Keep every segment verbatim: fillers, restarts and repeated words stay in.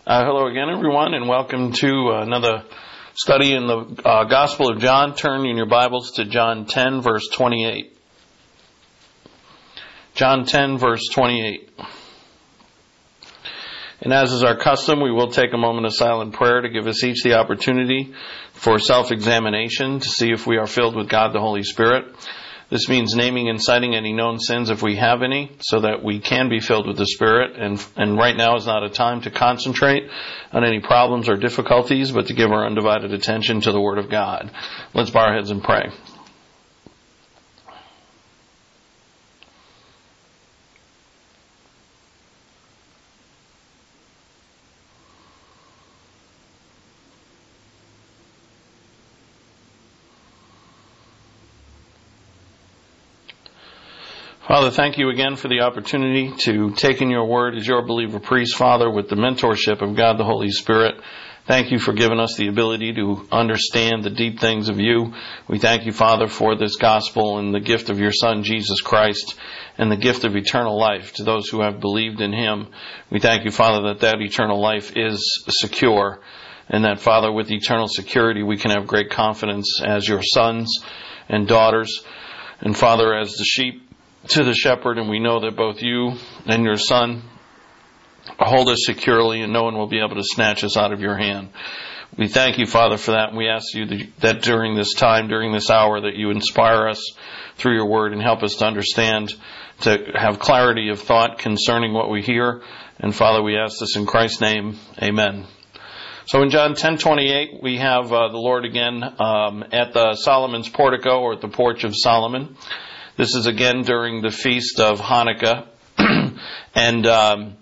Uh, hello again, everyone, and welcome to uh, another study in the uh, Gospel of John. Turn in your Bibles to John ten, verse twenty-eight. John ten, verse twenty-eight. And as is our custom, we will take a moment of silent prayer to give us each the opportunity for self-examination to see if we are filled with God the Holy Spirit. This means naming and citing any known sins if we have any, so that we can be filled with the Spirit. And, and right now is not a time to concentrate on any problems or difficulties, but to give our undivided attention to the Word of God. Let's bow our heads and pray. Father, thank you again for the opportunity to take in your word as your believer priest, Father, with the mentorship of God the Holy Spirit. Thank you for giving us the ability to understand the deep things of you. We thank you, Father, for this gospel and the gift of your Son, Jesus Christ, and the gift of eternal life to those who have believed in him. We thank you, Father, that that eternal life is secure, and that, Father, with eternal security, we can have great confidence as your sons and daughters. And, Father, as the sheep to the shepherd, and we know that both you and your Son hold us securely, and no one will be able to snatch us out of your hand. We thank you, Father, for that, and we ask you that during this time, during this hour, that you inspire us through your word and help us to understand, to have clarity of thought concerning what we hear. And Father, we ask this in Christ's name. Amen. So in John ten twenty-eight, we have uh, the Lord again um, at the Solomon's portico, or at the porch of Solomon. This is again during the feast of Hanukkah. and um,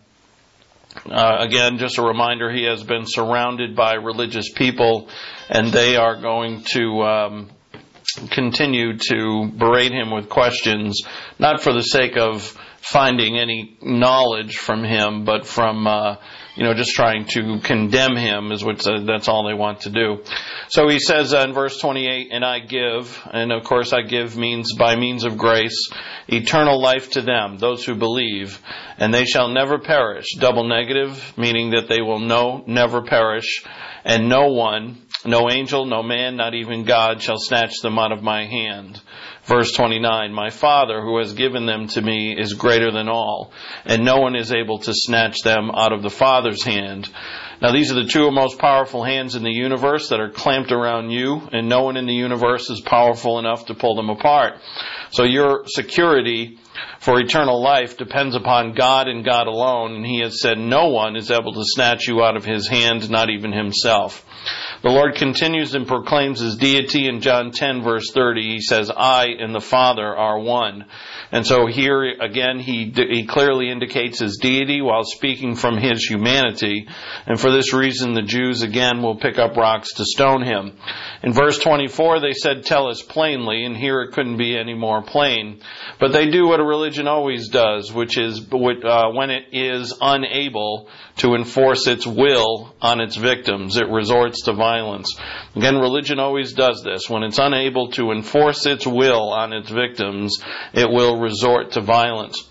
uh, again, just a reminder, he has been surrounded by religious people, and they are going to um, continue to berate him with questions, not for the sake of finding any knowledge from him, but from uh, you know, just trying to condemn him is what uh, that's all they want to do. So he says uh, in verse twenty-eight, and I give, and of course I give means by means of grace, eternal life to them, those who believe, and they shall never perish. Double negative, meaning that they will no, never perish, and no one, no angel, no man, not even God, shall snatch them out of my hand. Verse twenty-nine, my Father who has given them to me is greater than all, and no one is able to snatch them out of the Father's hand. Now these are the two most powerful hands in the universe that are clamped around you, and no one in the universe is powerful enough to pull them apart. So your security for eternal life depends upon God and God alone, and he has said no one is able to snatch you out of his hand, not even himself. The Lord continues and proclaims his deity in John ten, verse thirty. He says, I and the Father are one. And so here again, he he clearly indicates his deity while speaking from his humanity. And for this reason, the Jews again will pick up rocks to stone him. In verse twenty-four, they said, tell us plainly, and here it couldn't be any more plain. But they do what a religion always does, which is uh, when it is unable to enforce its will on its victims, it resorts to violence. Again, religion always does this. When it's unable to enforce its will on its victims, it will resort to violence.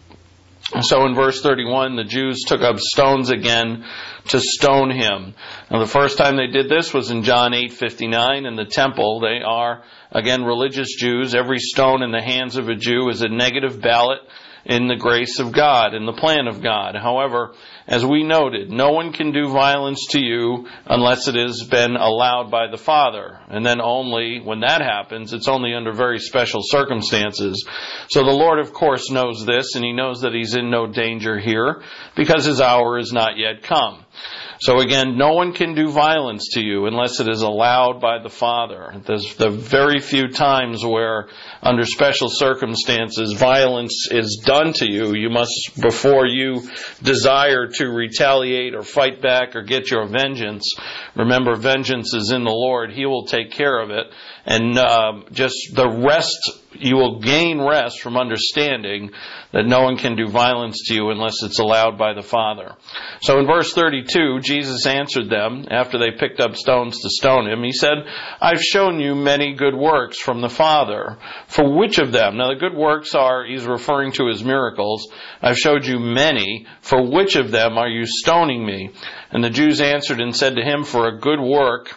So in verse thirty-one, the Jews took up stones again to stone him. Now the first time they did this was in John eight fifty-nine in the temple. They are, again, religious Jews. Every stone in the hands of a Jew is a negative ballot in the grace of God, in the plan of God. However, as we noted, no one can do violence to you unless it has been allowed by the Father. And then only when that happens, it's only under very special circumstances. So the Lord, of course, knows this, and he knows that he's in no danger here because his hour is not yet come. So again, no one can do violence to you unless it is allowed by the Father. There's the very few times where, under special circumstances, violence is done to you, you must, before you desire to retaliate or fight back or get your vengeance, remember, vengeance is in the Lord. He will take care of it. and uh, just the rest, you will gain rest from understanding that no one can do violence to you unless it's allowed by the Father. So in verse thirty-two, Jesus answered them after they picked up stones to stone him. He said, I've shown you many good works from the Father. For which of them? Now the good works are, he's referring to his miracles. I've showed you many. For which of them are you stoning me? And the Jews answered and said to him, For a good work,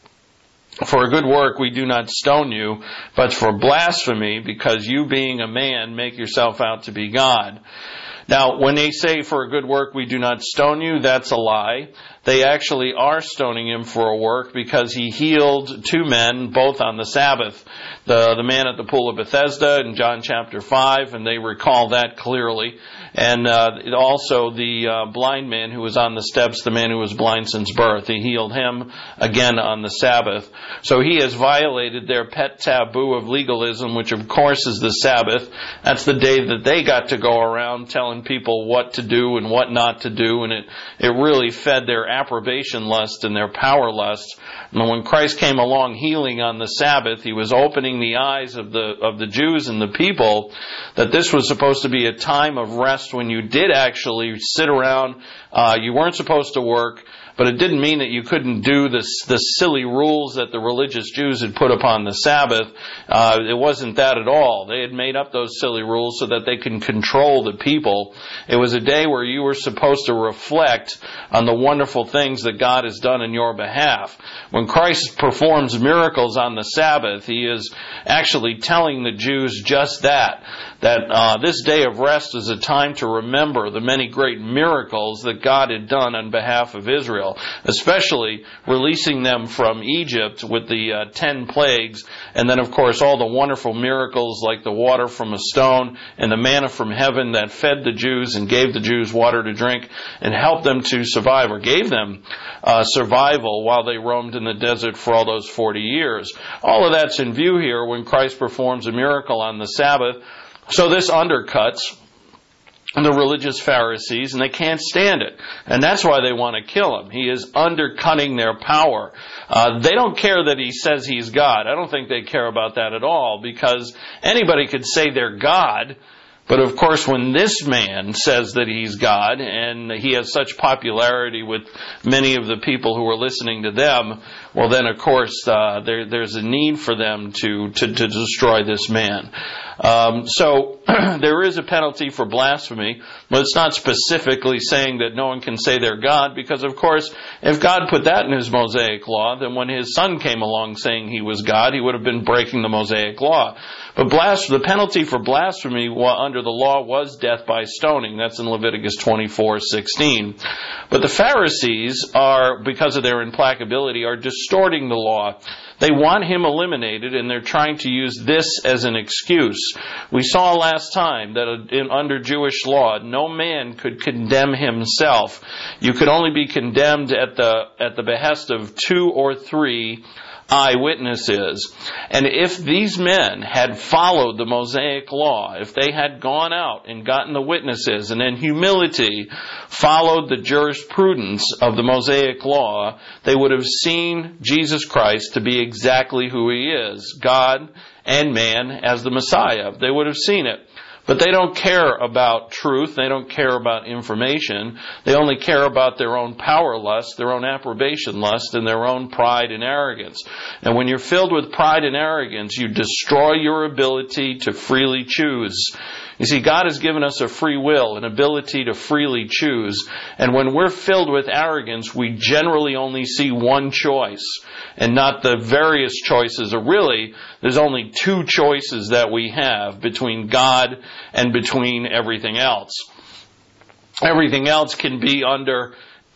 For a good work we do not stone you, but for blasphemy, because you being a man make yourself out to be God. Now, when they say for a good work we do not stone you, that's a lie. They actually are stoning him for a work because he healed two men both on the Sabbath. The, the man at the pool of Bethesda in John chapter five, and they recall that clearly. And uh, also the uh, blind man who was on the steps, the man who was blind since birth. He healed him again on the Sabbath. So he has violated their pet taboo of legalism, which of course is the Sabbath. That's the day that they got to go around telling people what to do and what not to do, and it, it really fed their approbation lust and their power lust. And when Christ came along healing on the Sabbath, he was opening the eyes of the of the Jews and the people that this was supposed to be a time of rest when you did actually sit around. Uh, you weren't supposed to work, but it didn't mean that you couldn't do the, the silly rules that the religious Jews had put upon the Sabbath. Uh, it wasn't that at all. They had made up those silly rules so that they can control the people. It was a day where you were supposed to reflect on the wonderful things that God has done in your behalf. When Christ performs miracles on the Sabbath, he is actually telling the Jews just that, that uh, this day of rest is a time to remember the many great miracles that God had done on behalf of Israel, especially releasing them from Egypt with the uh, ten plagues, and then of course all the wonderful miracles like the water from a stone and the manna from heaven that fed the Jews and gave the Jews water to drink and helped them to survive, or gave them uh, survival while they roamed in the desert for all those forty years. All of that's in view here when Christ performs a miracle on the Sabbath. So this undercuts the religious Pharisees, and they can't stand it. And that's why they want to kill him. He is undercutting their power. Uh, they don't care that he says he's God. I don't think they care about that at all, because anybody could say they're God. But of course, when this man says that he's God, and he has such popularity with many of the people who are listening to them, well then of course uh, there, there's a need for them to, to, to destroy this man. Um, so there is a penalty for blasphemy, but it's not specifically saying that no one can say they're God, because of course if God put that in his Mosaic law, then when his son came along saying he was God, he would have been breaking the Mosaic law. But blas- the penalty for blasphemy under the law was death by stoning. That's in Leviticus twenty-four sixteen. But the Pharisees are, because of their implacability, are distorting the law. They want him eliminated, and they're trying to use this as an excuse. We saw last time that in, under Jewish law, no man could condemn himself. You could only be condemned at the at the behest of two or three eyewitnesses. And if these men had followed the Mosaic law, if they had gone out and gotten the witnesses and in humility followed the jurisprudence of the Mosaic law, they would have seen Jesus Christ to be exactly who he is, God and man as the Messiah. They would have seen it. But they don't care about truth. They don't care about information. They only care about their own power lust, their own approbation lust, and their own pride and arrogance. And when you're filled with pride and arrogance, you destroy your ability to freely choose. You see, God has given us a free will, an ability to freely choose. And when we're filled with arrogance, we generally only see one choice and not the various choices. Or really, there's only two choices that we have between God and between everything else. Everything else can be under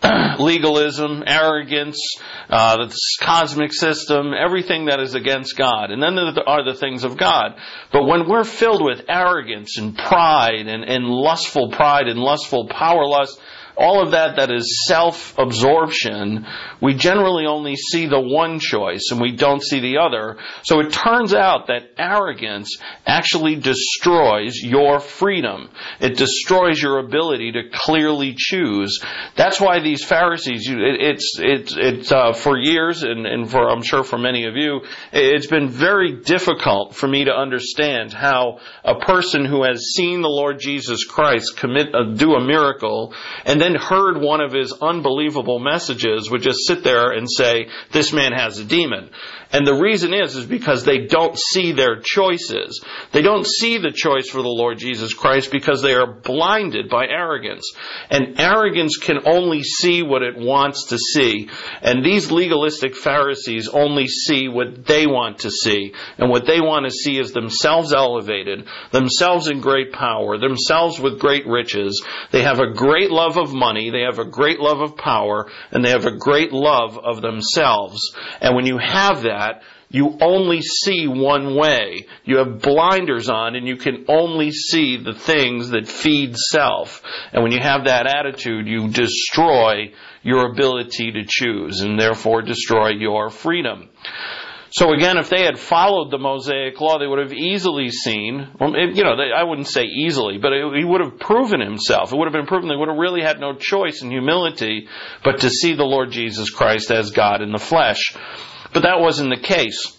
legalism, arrogance, uh, the cosmic system, everything that is against God. And then there are the things of God. But when we're filled with arrogance and pride and, and lustful pride and lustful power lust, all of that that is self-absorption, we generally only see the one choice and we don't see the other. So it turns out that arrogance actually destroys your freedom. It destroys your ability to clearly choose. That's why these Pharisees, it, it's it's it's uh, for years, and, and for I'm sure for many of you, it's been very difficult for me to understand how a person who has seen the Lord Jesus Christ commit uh, do a miracle and then heard one of his unbelievable messages would just sit there and say, this man has a demon. And the reason is, is because they don't see their choices. They don't see the choice for the Lord Jesus Christ because they are blinded by arrogance. And arrogance can only see what it wants to see. And these legalistic Pharisees only see what they want to see. And what they want to see is themselves elevated, themselves in great power, themselves with great riches. They have a great love of money, they have a great love of power, and they have a great love of themselves. And when you have that, you only see one way. You have blinders on and you can only see the things that feed self. And when you have that attitude, you destroy your ability to choose and therefore destroy your freedom. So again, if they had followed the Mosaic law, they would have easily seen, well, you know, they, I wouldn't say easily, but it, he would have proven himself. It would have been proven they would have really had no choice in humility but to see the Lord Jesus Christ as God in the flesh. But that wasn't the case.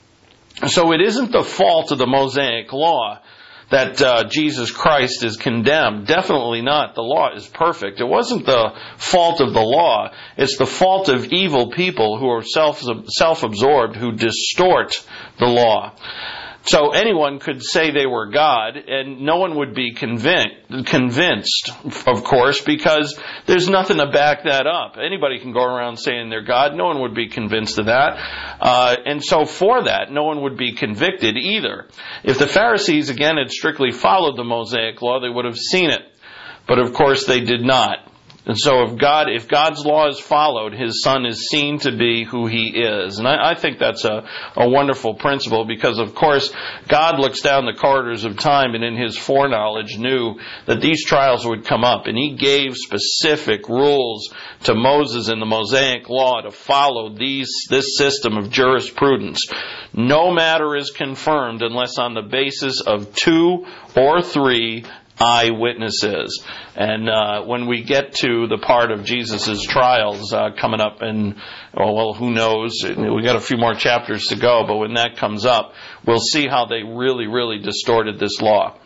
So it isn't the fault of the Mosaic law that uh, Jesus Christ is condemned. Definitely not. The law is perfect. It wasn't the fault of the law. It's the fault of evil people who are self, self-absorbed, who distort the law. So anyone could say they were God, and no one would be convinced, convinced, of course, because there's nothing to back that up. Anybody can go around saying they're God. No one would be convinced of that. Uh, and so for that, no one would be convicted either. If the Pharisees, again, had strictly followed the Mosaic law, they would have seen it. But of course they did not. And so if God, if God's law is followed, His Son is seen to be who He is. And I, I think that's a, a wonderful principle because, of course, God looks down the corridors of time and in His foreknowledge knew that these trials would come up. And He gave specific rules to Moses in the Mosaic law to follow these, this system of jurisprudence. No matter is confirmed unless on the basis of two or three eyewitnesses. And uh, when we get to the part of Jesus' trials uh, coming up, and well, well, who knows? We got a few more chapters to go, but when that comes up, we'll see how they really, really distorted this law.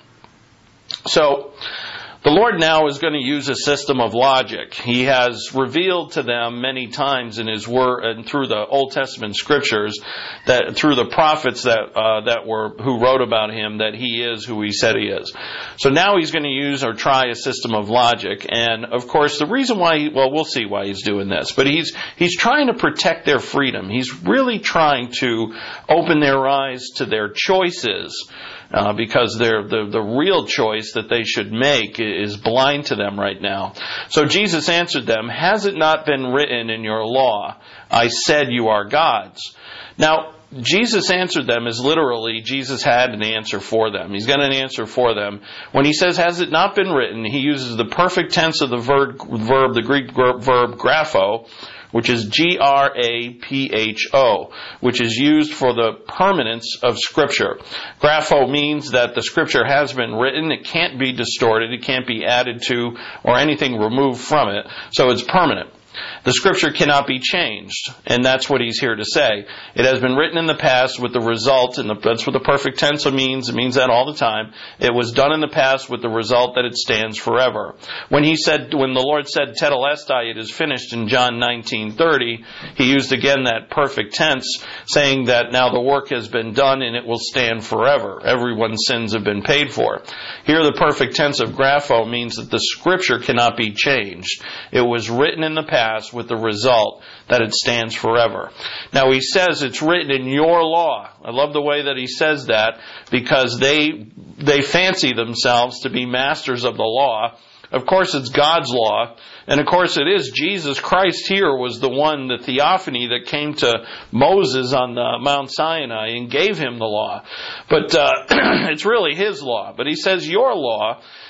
So, the Lord now is going to use a system of logic. He has revealed to them many times in His Word and through the Old Testament Scriptures, that through the prophets that uh, that were who wrote about Him, that He is who He said He is. So now He's going to use or try a system of logic, and of course the reason why, he, well, we'll see why He's doing this, but He's He's trying to protect their freedom. He's really trying to open their eyes to their choices. Uh, because they're, the, the real choice that they should make is blind to them right now. So Jesus answered them, "Has it not been written in your law, I said you are gods?" Now, Jesus answered them as literally Jesus had an answer for them. He's got an answer for them. When He says, "Has it not been written?" He uses the perfect tense of the verb, verb the Greek verb grapho, which is G R A P H O, which is used for the permanence of Scripture. Grapho means that the Scripture has been written. It can't be distorted. It can't be added to or anything removed from it. So it's permanent. The Scripture cannot be changed, and that's what He's here to say. It has been written in the past with the result, and that's what the perfect tense means. It means that all the time. It was done in the past with the result that it stands forever. When He said, when the Lord said, "Tetelestai," it is finished in John nineteen thirty, He used again that perfect tense, saying that now the work has been done and it will stand forever. Everyone's sins have been paid for. Here the perfect tense of grapho means that the Scripture cannot be changed. It was written in the past with the result that it stands forever. Now He says it's written in your law. I love the way that He says that because they they fancy themselves to be masters of the law. Of course it's God's law, and of course it is. Jesus Christ here was the one, the theophany that came to Moses on the Mount Sinai and gave him the law. But uh, it's really His law. But He says your law.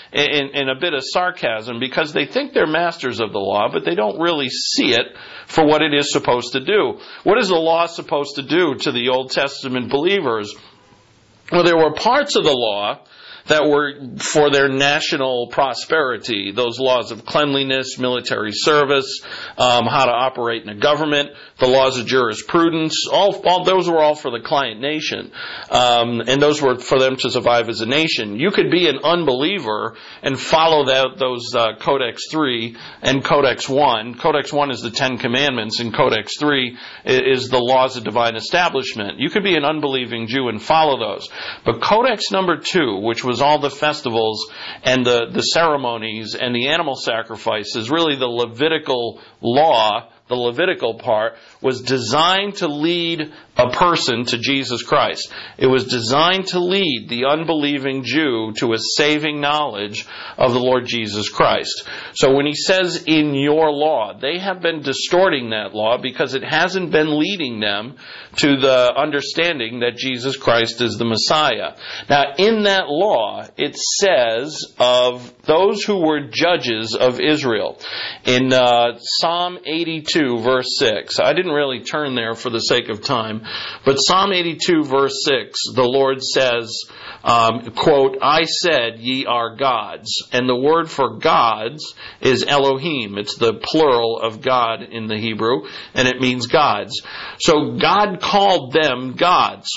in, in a bit of sarcasm because they think they're masters of the law, but they don't really see it for what it is supposed to do. What is the law supposed to do to the Old Testament believers? Well, there were parts of the law that were for their national prosperity. Those laws of cleanliness, military service, um, how to operate in a government, the laws of jurisprudence, all, all those were all for the client nation. Um, and those were for them to survive as a nation. You could be an unbeliever and follow that, those uh, Codex three and Codex one. Codex one is the Ten Commandments, and Codex three is the laws of divine establishment. You could be an unbelieving Jew and follow those. But Codex number two, which was all the festivals and the, the ceremonies and the animal sacrifices, really the Levitical law, the Levitical part, was designed to lead a person to Jesus Christ. It was designed to lead the unbelieving Jew to a saving knowledge of the Lord Jesus Christ. So when he says in your law, they have been distorting that law because it hasn't been leading them to the understanding that Jesus Christ is the Messiah. Now, in that law, it says of those who were judges of Israel. In uh, Psalm eighty-two, verse six, I didn't really turn there for the sake of time, but Psalm eighty-two, verse six, the Lord says, um, quote, I said, ye are gods. And the word for gods is Elohim. It's the plural of God in the Hebrew, and it means gods. So God called them gods.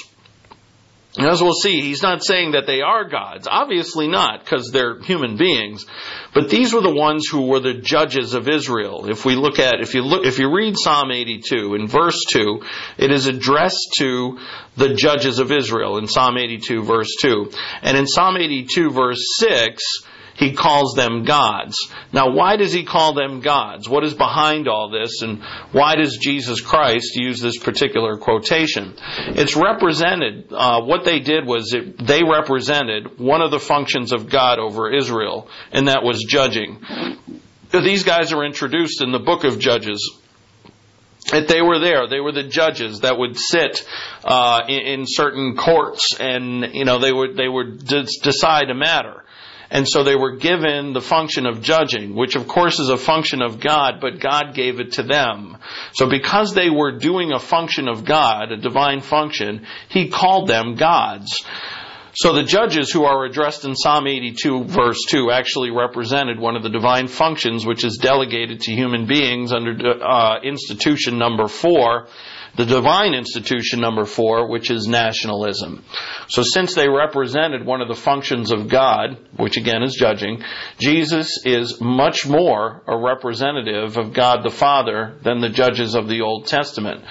And as we'll see, he's not saying that they are gods. Obviously not, because they're human beings. But these were the ones who were the judges of Israel. If we look at, if you look, if you read Psalm eighty-two, in verse two, it is addressed to the judges of Israel in Psalm eighty-two, verse two. And in Psalm eighty-two, verse six, he calls them gods. Now, why does he call them gods? What is behind all this, and why does Jesus Christ use this particular quotation? It's represented, uh, what they did was it, they represented one of the functions of God over Israel, and that was judging. These guys are introduced in the book of Judges. That they were there. They were the judges that would sit uh, in, in certain courts, and you know they would they would d- decide a matter. And so they were given the function of judging, which of course is a function of God, but God gave it to them. So because they were doing a function of God, a divine function, he called them gods. So the judges who are addressed in Psalm eighty-two, verse two, actually represented one of the divine functions which is delegated to human beings under uh, institution number four, the divine institution number four, which is nationalism. So since they represented one of the functions of God, which again is judging, Jesus is much more a representative of God the Father than the judges of the Old Testament.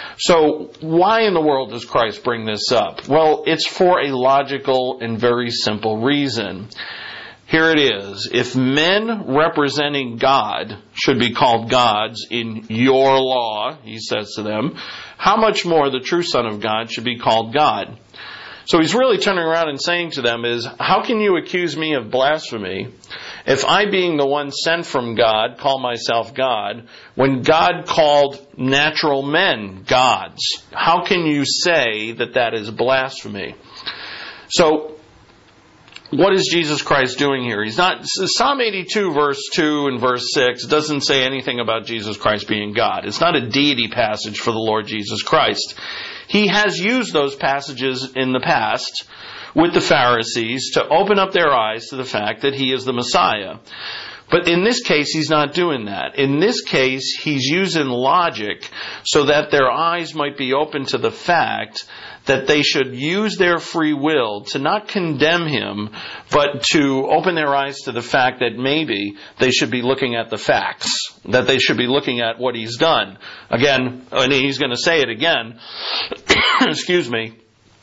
So why in the world does Christ bring this up? Well, it's for a logical and very simple reason. Here it is. If men representing God should be called gods in your law, he says to them, how much more the true Son of God should be called God? So he's really turning around and saying to them is, how can you accuse me of blasphemy if I, being the one sent from God, call myself God, when God called natural men gods? How can you say that that is blasphemy? So, what is Jesus Christ doing here? He's not, Psalm eighty-two verse two and verse six doesn't say anything about Jesus Christ being God. It's not a deity passage for the Lord Jesus Christ. He has used those passages in the past with the Pharisees to open up their eyes to the fact that he is the Messiah. But in this case, he's not doing that. In this case, he's using logic so that their eyes might be open to the fact that they should use their free will to not condemn him, but to open their eyes to the fact that maybe they should be looking at the facts, that they should be looking at what he's done. Again, and he's going to say it again, excuse me,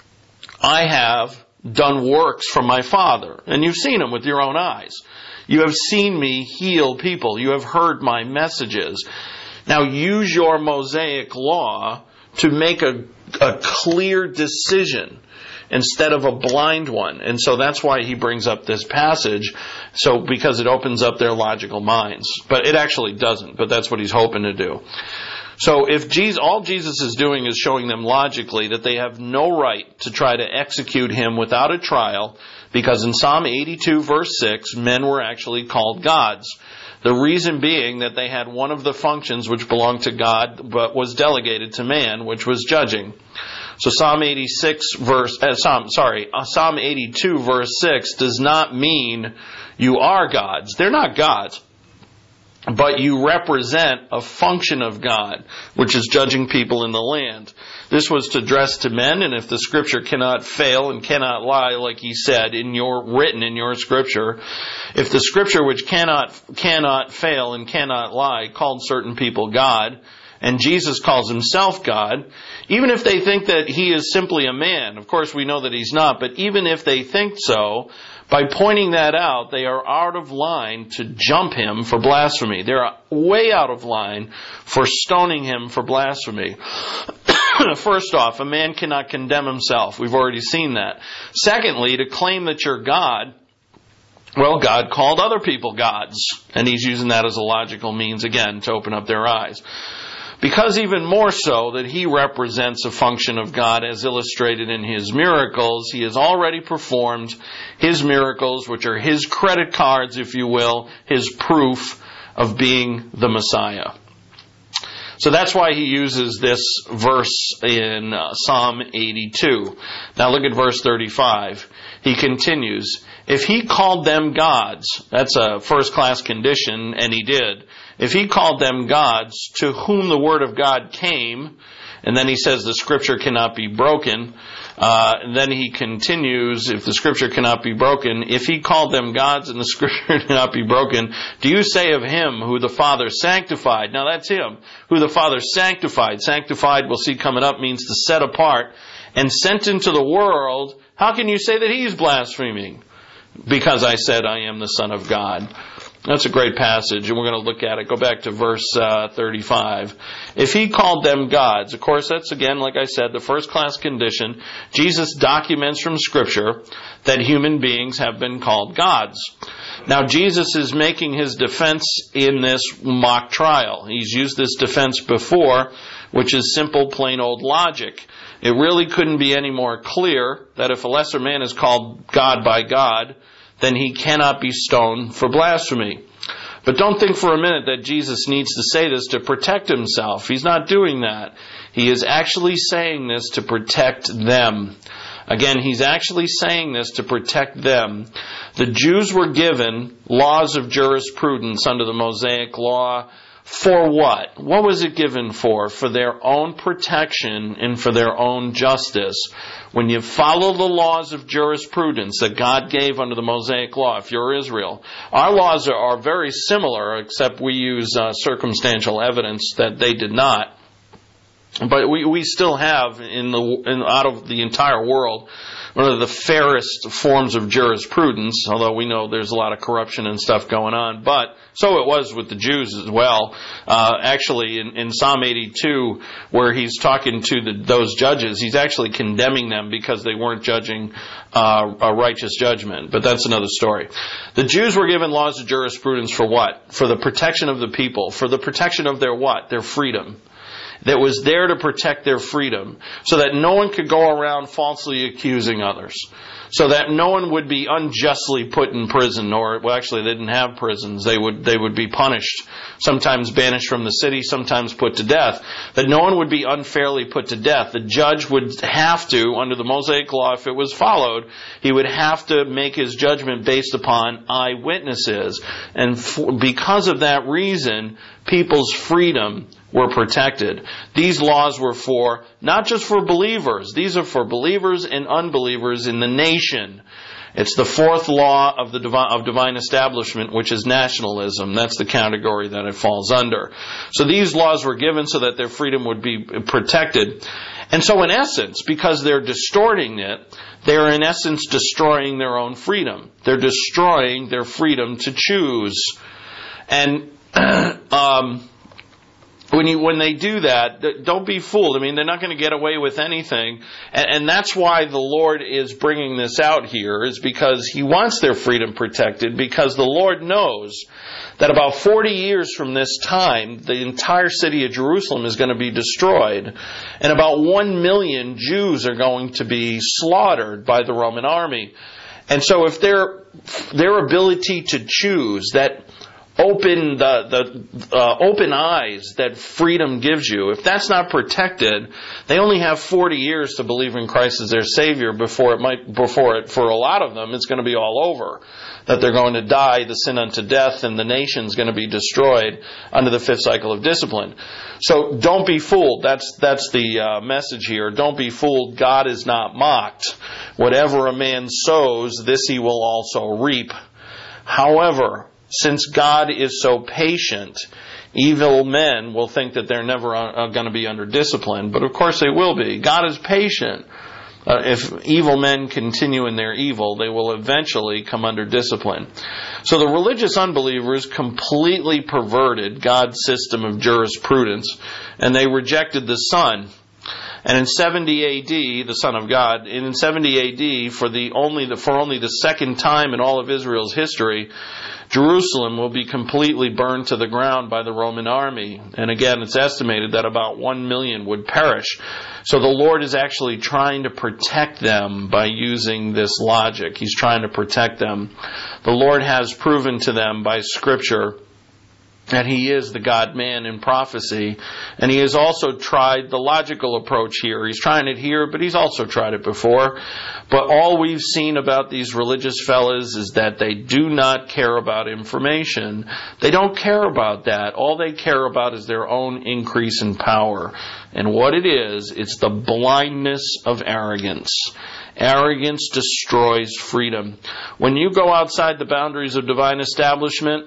I have done works from my Father, and you've seen them with your own eyes. You have seen me heal people. You have heard my messages. Now use your Mosaic law to make a, a clear decision instead of a blind one. And so that's why he brings up this passage, so because it opens up their logical minds. But it actually doesn't, but that's what he's hoping to do. So if Jesus, all Jesus is doing is showing them logically that they have no right to try to execute him without a trial, because in Psalm eighty-two verse six, men were actually called gods. The reason being that they had one of the functions which belonged to God but was delegated to man, which was judging. So Psalm eighty-six verse, uh, Psalm, sorry, uh, Psalm eighty-two verse six does not mean you are gods. They're not gods. But you represent a function of God, which is judging people in the land. This was to address to men, and if the scripture cannot fail and cannot lie, like he said, in your written in your scripture, if the scripture which cannot cannot fail and cannot lie called certain people God, and Jesus calls himself God, even if they think that he is simply a man, of course we know that he's not, but even if they think so, by pointing that out, they are out of line to jump him for blasphemy. They're way out of line for stoning him for blasphemy. First off, a man cannot condemn himself. We've already seen that. Secondly, to claim that you're God, well, God called other people gods. And he's using that as a logical means, again, to open up their eyes. Because even more so that he represents a function of God as illustrated in his miracles, he has already performed his miracles, which are his credit cards, if you will, his proof of being the Messiah. So that's why he uses this verse in uh, Psalm eighty-two. Now look at verse thirty-five. He continues, if he called them gods, that's a first-class condition, and he did. If he called them gods to whom the word of God came, and then he says the scripture cannot be broken, uh, and then he continues, if the scripture cannot be broken, if he called them gods and the scripture cannot be broken, do you say of him who the Father sanctified? Now that's him, who the Father sanctified. Sanctified, we'll see coming up, means to set apart, and sent into the world. How can you say that he's blaspheming? Because I said I am the Son of God. That's a great passage, and we're going to look at it. Go back to verse uh, thirty-five. If he called them gods, of course, that's again, like I said, the first-class condition. Jesus documents from Scripture that human beings have been called gods. Now, Jesus is making his defense in this mock trial. He's used this defense before, which is simple, plain old logic. It really couldn't be any more clear that if a lesser man is called God by God, then he cannot be stoned for blasphemy. But don't think for a minute that Jesus needs to say this to protect himself. He's not doing that. He is actually saying this to protect them. Again, he's actually saying this to protect them. The Jews were given laws of jurisprudence under the Mosaic law. For what? What was it given for? For their own protection and for their own justice. When you follow the laws of jurisprudence that God gave under the Mosaic law, if you're Israel, our laws are, are very similar, except we use uh, circumstantial evidence that they did not. But we, we still have, in the in, out of the entire world, one of the fairest forms of jurisprudence, although we know there's a lot of corruption and stuff going on. But so it was with the Jews as well. Uh, actually, in, in Psalm eighty-two, where he's talking to the, those judges, he's actually condemning them because they weren't judging uh, a righteous judgment. But that's another story. The Jews were given laws of jurisprudence for what? For the protection of the people. For the protection of their what? Their freedom. That was there to protect their freedom, so that no one could go around falsely accusing others, so that no one would be unjustly put in prison, or, well, actually they didn't have prisons. They would, they would be punished, sometimes banished from the city, sometimes put to death. That no one would be unfairly put to death. The judge would have to, under the Mosaic law, if it was followed, he would have to make his judgment based upon eyewitnesses. And for, because of that reason, people's freedom were protected. These laws were for, not just for believers, these are for believers and unbelievers in the nation. It's the fourth law of the divine, of divine establishment, which is nationalism. That's the category that it falls under. So these laws were given so that their freedom would be protected. And so in essence, because they're distorting it, they're in essence destroying their own freedom. They're destroying their freedom to choose. And, um, When you when they do that, don't be fooled. I mean, they're not going to get away with anything, and, and that's why the Lord is bringing this out here, is because He wants their freedom protected, because the Lord knows that about forty years from this time, the entire city of Jerusalem is going to be destroyed, and about one million Jews are going to be slaughtered by the Roman army. And so if their their ability to choose, that open the the uh, open eyes that freedom gives you, if that's not protected, they only have forty years to believe in Christ as their Savior before it might before it for a lot of them it's going to be all over, that they're going to die the sin unto death, and the nation's going to be destroyed under the fifth cycle of discipline. So don't be fooled. That's that's the uh, message here. Don't be fooled. God is not mocked. Whatever a man sows, this he will also reap. However, since God is so patient, evil men will think that they're never uh, going to be under discipline, but of course they will be. God is patient. Uh, if evil men continue in their evil, they will eventually come under discipline. So the religious unbelievers completely perverted God's system of jurisprudence, and they rejected the Son. And in seventy A D, the Son of God, in seventy A D, for the only the, for only the second time in all of Israel's history, Jerusalem will be completely burned to the ground by the Roman army. And again, it's estimated that about one million would perish. So the Lord is actually trying to protect them by using this logic. He's trying to protect them. The Lord has proven to them by Scripture that He is the God-man in prophecy. And He has also tried the logical approach here. He's trying it here, but He's also tried it before. But all we've seen about these religious fellas is that they do not care about information. They don't care about that. All they care about is their own increase in power. And what it is, it's the blindness of arrogance. Arrogance destroys freedom. When you go outside the boundaries of divine establishment,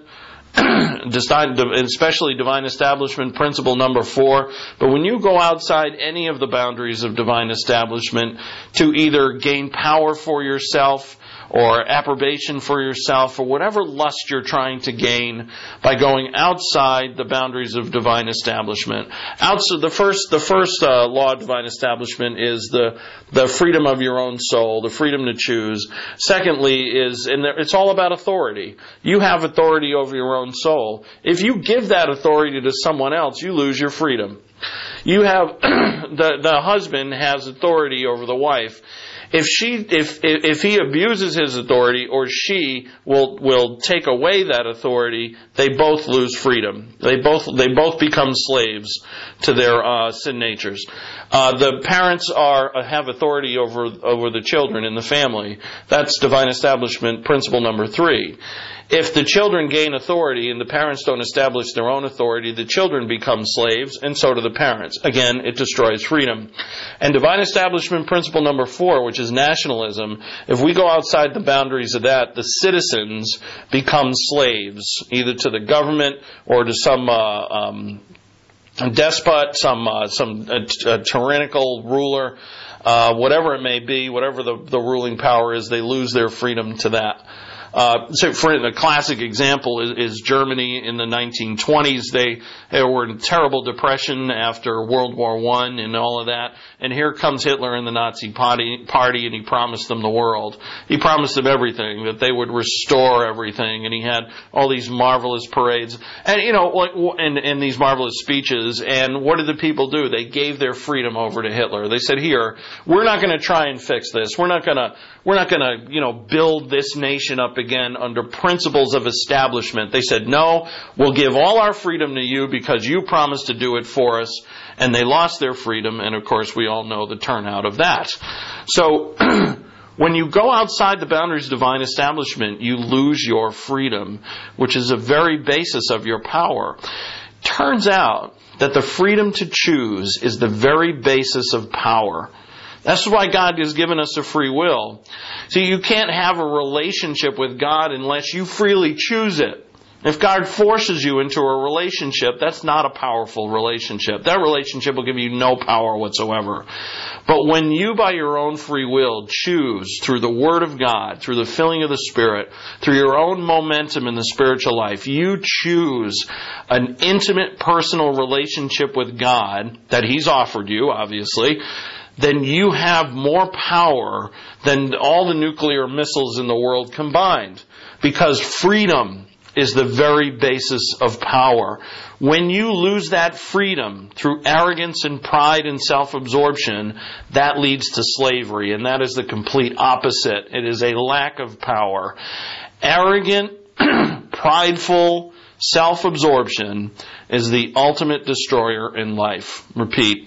especially divine establishment principle number four, but when you go outside any of the boundaries of divine establishment to either gain power for yourself or approbation for yourself, or whatever lust you're trying to gain by going outside the boundaries of divine establishment. Outside, the first, the first uh, law of divine establishment is the the freedom of your own soul, the freedom to choose. Secondly is, and it's all about authority. You have authority over your own soul. If you give that authority to someone else, you lose your freedom. You have the the husband has authority over the wife. If she, if if he abuses his authority, or she will will take away that authority, they both lose freedom. They both they both become slaves to their uh, sin natures. Uh, the parents are have authority over over the children in the family. That's divine establishment principle number three. If the children gain authority and the parents don't establish their own authority, the children become slaves, and so do the parents. Again, it destroys freedom. And divine establishment principle number four, which is nationalism, if we go outside the boundaries of that, the citizens become slaves, either to the government or to some uh, um, despot, some uh, some uh, uh, tyrannical ruler, uh, whatever it may be, whatever the, the ruling power is, they lose their freedom to that. Uh, so for a classic example is, is Germany in the nineteen twenties. They, they were in terrible depression after World War One and all of that. And here comes Hitler and the Nazi party, party, and he promised them the world. He promised them everything, that they would restore everything. And he had all these marvelous parades, and you know, like, and, and these marvelous speeches. And what did the people do? They gave their freedom over to Hitler. They said, "Here, we're not going to try and fix this. We're not going to, we're not going to, you know, build this nation up again under principles of establishment." They said, "No, we'll give all our freedom to you because you promised to do it for us." And they lost their freedom, and of course we all know the turnout of that. So when you go outside the boundaries of divine establishment, you lose your freedom, which is the very basis of your power. Turns out that the freedom to choose is the very basis of power. That's why God has given us a free will. See, you can't have a relationship with God unless you freely choose it. If God forces you into a relationship, that's not a powerful relationship. That relationship will give you no power whatsoever. But when you, by your own free will, choose through the Word of God, through the filling of the Spirit, through your own momentum in the spiritual life, you choose an intimate personal relationship with God that He's offered you, obviously, then you have more power than all the nuclear missiles in the world combined. Because freedom is the very basis of power. When you lose that freedom through arrogance and pride and self-absorption, that leads to slavery, and that is the complete opposite. It is a lack of power. Arrogant, prideful self-absorption is the ultimate destroyer in life. Repeat.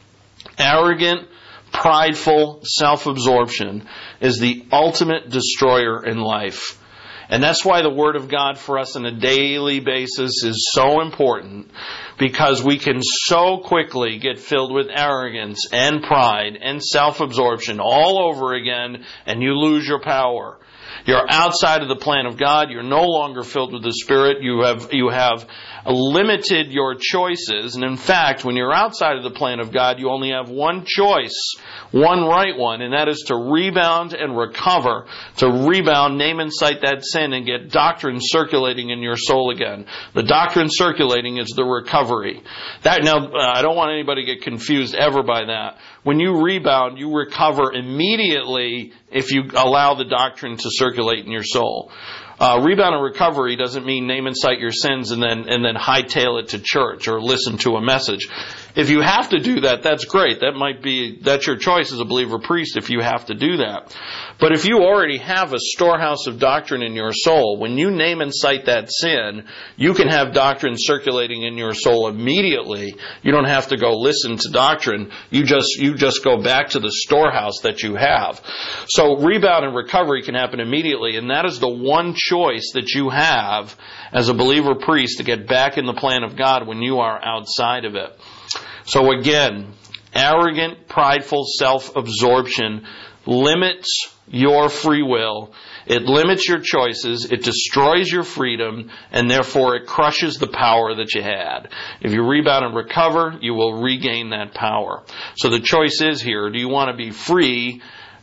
Arrogant, prideful self-absorption is the ultimate destroyer in life. And that's why the Word of God for us on a daily basis is so important, because we can so quickly get filled with arrogance and pride and self-absorption all over again, and you lose your power. You're outside of the plan of God. You're no longer filled with the Spirit. You have, you have limited your choices. And in fact, when you're outside of the plan of God, you only have one choice, one right one, and that is to rebound and recover, to rebound, name and cite that sin, and get doctrine circulating in your soul again. The doctrine circulating is the recovery. That now, I don't want anybody to get confused ever by that. When you rebound, you recover immediately if you allow the doctrine to circulate in your soul. Uh, rebound and recovery doesn't mean name and cite your sins and then and then hightail it to church or listen to a message. If you have to do that, that's great. That might be, that's your choice as a believer priest if you have to do that. But if you already have a storehouse of doctrine in your soul, when you name and cite that sin, you can have doctrine circulating in your soul immediately. You don't have to go listen to doctrine. You just, you just go back to the storehouse that you have. So rebound and recovery can happen immediately, and that is the one choice that you have as a believer priest to get back in the plan of God when you are outside of it. So again, arrogant, prideful self-absorption limits your free will. It limits your choices. It destroys your freedom, and therefore it crushes the power that you had. If you rebound and recover, you will regain that power. So the choice is here. Do you want to be free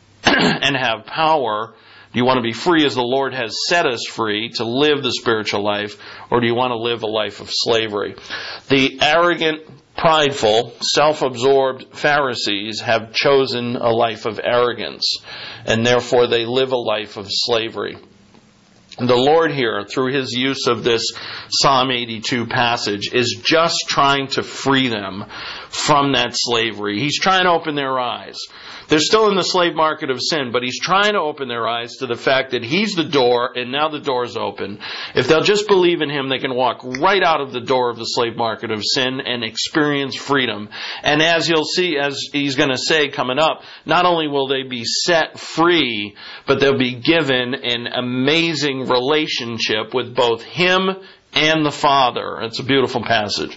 and have power? Do you want to be free as the Lord has set us free to live the spiritual life, or do you want to live a life of slavery? The arrogant, prideful, self-absorbed Pharisees have chosen a life of arrogance, and therefore they live a life of slavery. The Lord here, through His use of this Psalm eighty-two passage, is just trying to free them from that slavery. He's trying to open their eyes. They're still in the slave market of sin, but He's trying to open their eyes to the fact that He's the door, and now the door's open. If they'll just believe in Him, they can walk right out of the door of the slave market of sin and experience freedom. And as you'll see, as He's going to say coming up, not only will they be set free, but they'll be given an amazing relationship with both Him and the Father. It's a beautiful passage.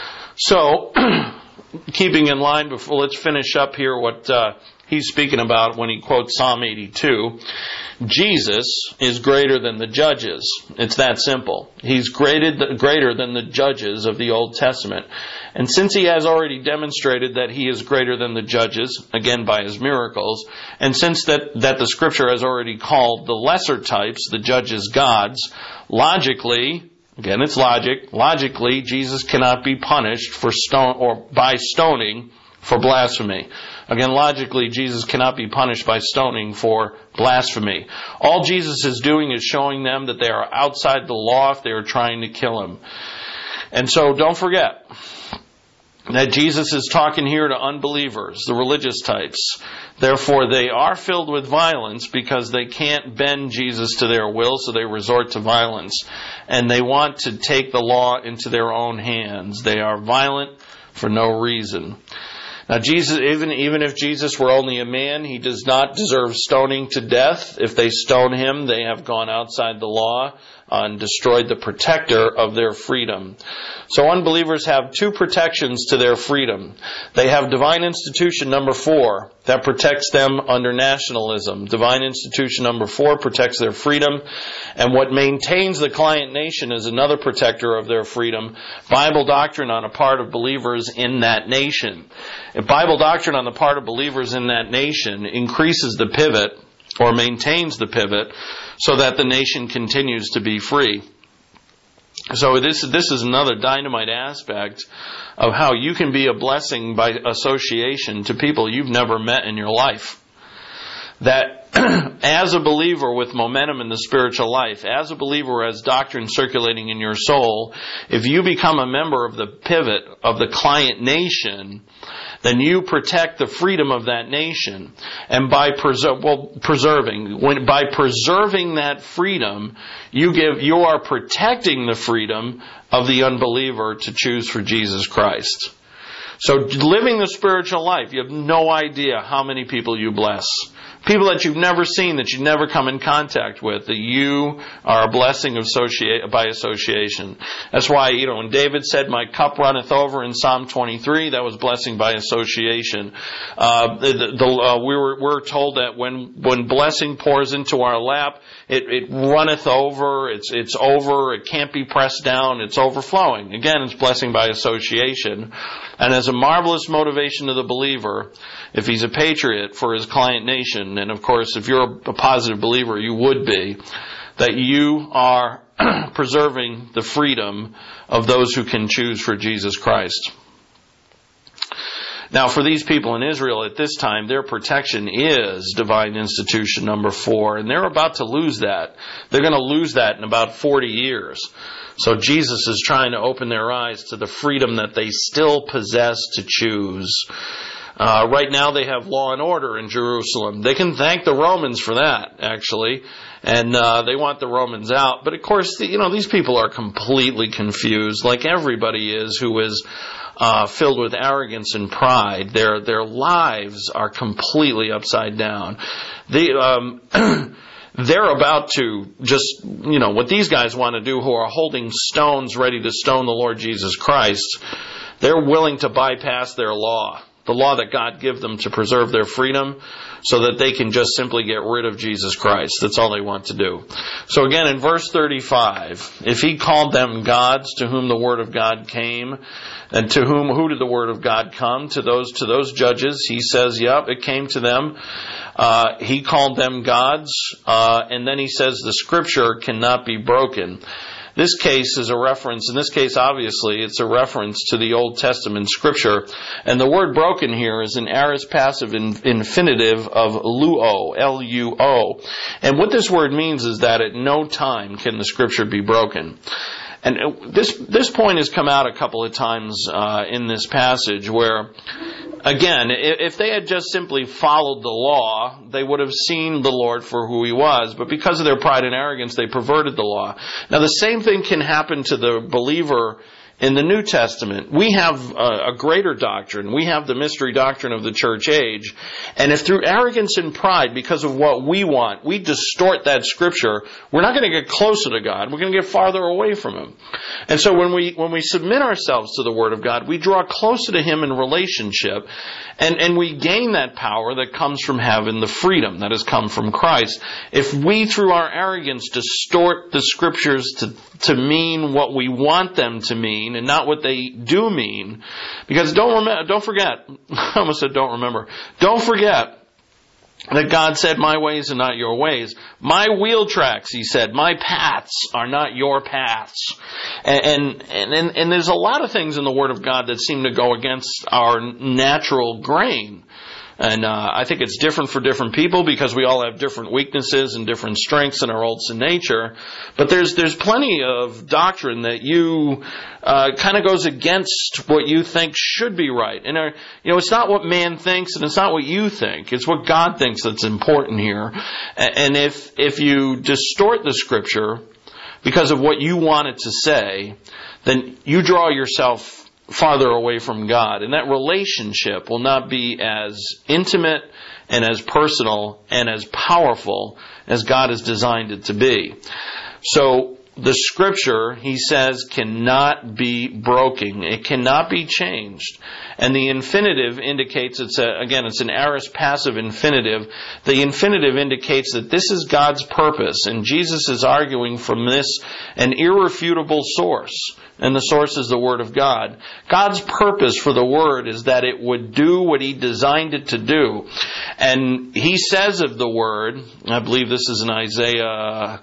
So, keeping in line, before let's finish up here what uh, he's speaking about when he quotes Psalm eighty-two. Jesus is greater than the judges. It's that simple. He's greater, greater than the judges of the Old Testament. And since He has already demonstrated that He is greater than the judges, again by His miracles, and since that, that the Scripture has already called the lesser types, the judges, gods, logically, again, it's logic. Logically, Jesus cannot be punished for stone or by stoning for blasphemy. Again, logically, Jesus cannot be punished by stoning for blasphemy. All Jesus is doing is showing them that they are outside the law if they are trying to kill Him. And so, don't forget that Jesus is talking here to unbelievers, the religious types. Therefore, they are filled with violence because they can't bend Jesus to their will, so they resort to violence. And they want to take the law into their own hands. They are violent for no reason. Now, Jesus, even, even if Jesus were only a man, He does not deserve stoning to death. If they stone Him, they have gone outside the law. uh, and destroyed the protector of their freedom. So unbelievers have two protections to their freedom. They have divine institution number four that protects them under nationalism. Divine institution number four protects their freedom. And what maintains the client nation is another protector of their freedom, Bible doctrine on the part of believers in that nation. If Bible doctrine on the part of believers in that nation increases the pivot or maintains the pivot so that the nation continues to be free. So this, this is another dynamite aspect of how you can be a blessing by association to people you've never met in your life. That as a believer with momentum in the spiritual life, as a believer as doctrine circulating in your soul, if you become a member of the pivot of the client nation, then you protect the freedom of that nation. And by preser- well, preserving, when, by preserving that freedom, you give, you are protecting the freedom of the unbeliever to choose for Jesus Christ. So living the spiritual life, you have no idea how many people you bless. People that you've never seen, that you've never come in contact with, that you are a blessing of associate, by association. That's why, you know, when David said, "My cup runneth over" in Psalm twenty-three, that was blessing by association. Uh, the, the, uh, we were, we're told that when, when blessing pours into our lap, it, it runneth over, it's, it's over, it can't be pressed down, it's overflowing. Again, it's blessing by association. And as a marvelous motivation to the believer, if he's a patriot for his client nation, and of course if you're a positive believer, you would be, that you are preserving the freedom of those who can choose for Jesus Christ. Now, for these people in Israel at this time, their protection is divine institution number four, and they're about to lose that. They're going to lose that in about forty years. So Jesus is trying to open their eyes to the freedom that they still possess to choose. Uh, right now they have law and order in Jerusalem. They can thank the Romans for that, actually. And uh, they want the Romans out. But of course, the, you know, these people are completely confused, like everybody is who is uh, filled with arrogance and pride. Their their lives are completely upside down. They, um, they're about to just, you know, what these guys want to do who are holding stones ready to stone the Lord Jesus Christ, they're willing to bypass their law. The law that God gave them to preserve their freedom so that they can just simply get rid of Jesus Christ. That's all they want to do. So again, in verse thirty-five, if he called them gods to whom the word of God came, and to whom, who did the word of God come? To those, to those judges. He says, yep, it came to them. Uh, he called them gods, uh, and then he says the scripture cannot be broken. This case is a reference, in this case obviously it's a reference to the Old Testament scripture, and the word broken here is an aorist passive infinitive of luo, L U O. And what this word means is that at no time can the scripture be broken. And this this point has come out a couple of times uh, in this passage where, again, if they had just simply followed the law, they would have seen the Lord for who He was. But because of their pride and arrogance, they perverted the law. Now, the same thing can happen to the believer in the New Testament. We have a, a greater doctrine. We have the mystery doctrine of the church age. And if through arrogance and pride, because of what we want, we distort that scripture, we're not going to get closer to God. We're going to get farther away from Him. And so when we when we submit ourselves to the Word of God, we draw closer to Him in relationship, and, and we gain that power that comes from having the freedom that has come from Christ. If we, through our arrogance, distort the scriptures to, to mean what we want them to mean, and not what they do mean. Because don't remember, don't forget, I almost said don't remember, don't forget that God said, my ways are not your ways. My wheel tracks, He said, my paths are not your paths. And, and, and, and there's a lot of things in the Word of God that seem to go against our natural grain. And uh, I think it's different for different people because we all have different weaknesses and different strengths in our old sin nature. But there's there's plenty of doctrine that you uh, kind of goes against what you think should be right. And uh, you know, it's not what man thinks, and it's not what you think. It's what God thinks that's important here. And if if you distort the Scripture because of what you want it to say, then you draw yourself farther away from God. And that relationship will not be as intimate and as personal and as powerful as God has designed it to be. So the Scripture, he says, cannot be broken. It cannot be changed. And the infinitive indicates, it's a, again, it's an aorist passive infinitive. The infinitive indicates that this is God's purpose, and Jesus is arguing from this an irrefutable source. And the source is the Word of God. God's purpose for the Word is that it would do what He designed it to do. And He says of the Word, I believe this is in Isaiah,